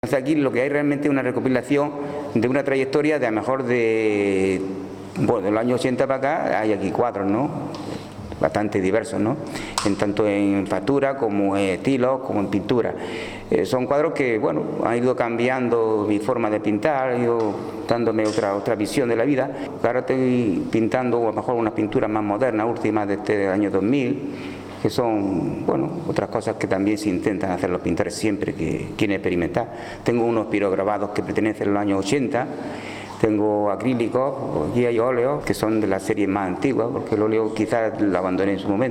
Entonces aquí lo que hay realmente es una recopilación de una trayectoria de a lo mejor de los años 80 para acá. Hay aquí cuadros, ¿no?, bastante diversos, ¿no?, tanto en factura como en estilos, como en pintura. Son cuadros que, bueno, han ido cambiando mi forma de pintar, han ido dándome otra visión de la vida. Ahora estoy pintando a lo mejor unas pinturas más modernas, últimas de este año 2000, que son, bueno, otras cosas que también se intentan hacer los pintores siempre que quieren experimentar. Tengo unos pirograbados que pertenecen a los años 80, tengo acrílicos y hay óleos que son de la serie más antigua, porque el óleo quizás lo abandoné en su momento.